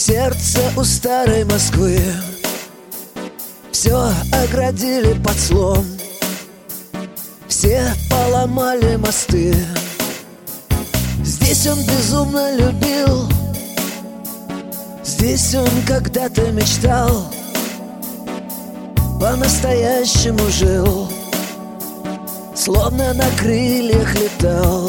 сердце у старой Москвы все оградили под слом, все поломали мосты. Здесь он безумно любил, здесь он когда-то мечтал, по-настоящему жил, словно на крыльях летал.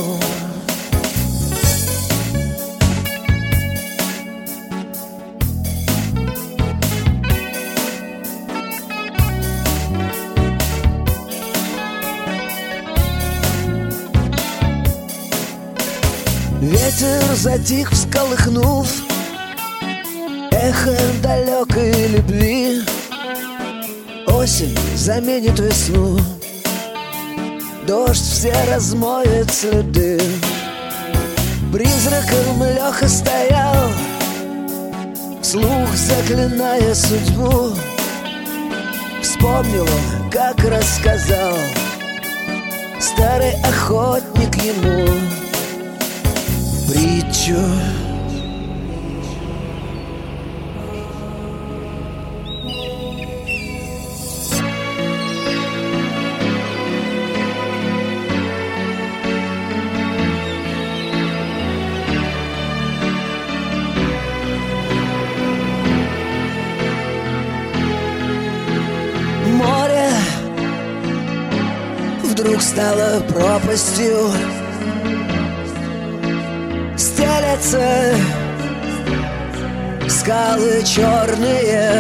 Ветер затих, всколыхнув эхо далекой любви. Осень заменит весну, дождь все размоет следы. Призраком Леха стоял, вслух заклиная судьбу. Вспомнил он, как рассказал старый охотник ему притчу. Море вдруг стало пропастью, стелятся скалы черные,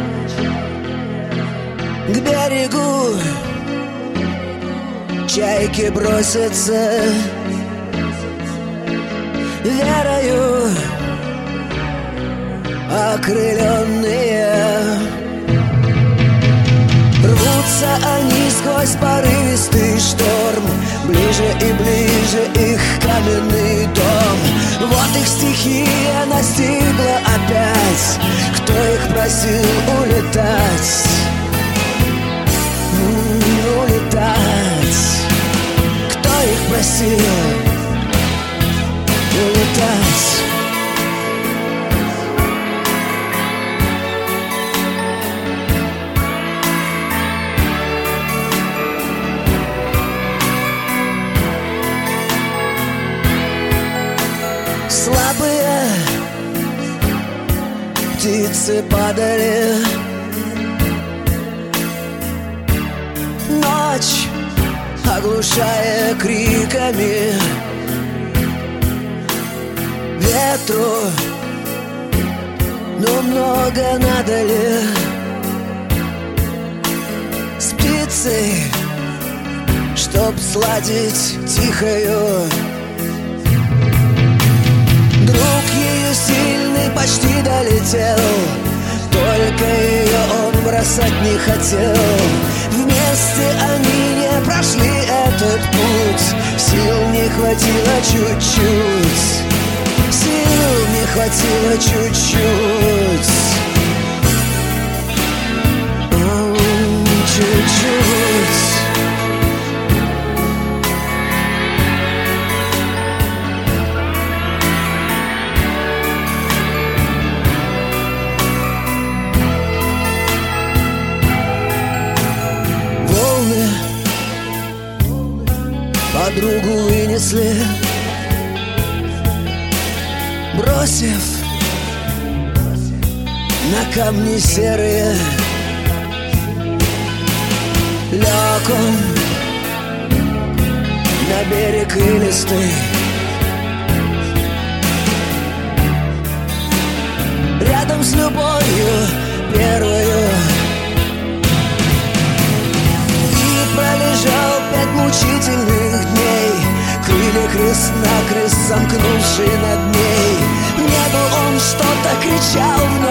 к берегу чайки бросятся, верою окрыленные. Рвутся они сквозь порывистый шторм, ближе и ближе их каменный дом. Вот их стихия настигла опять, кто их просил улетать, улетать. Кто их просил улетать? Слабые птицы падали, ночь оглушая криками. Ветру, но много надо ли спицей, чтоб сладить тихою. Друг ее сильный почти долетел, только ее он бросать не хотел. Вместе они не прошли этот путь, сил не хватило чуть-чуть, сил не хватило чуть-чуть, чуть-чуть. Подругу вынесли, бросив на камни серые. Лег он на берег илистый, рядом с любовью первою, и пролежал 5 мучительных дней, крылья крест-накрест сомкнувшие над ней. Небу он что-то кричал вновь.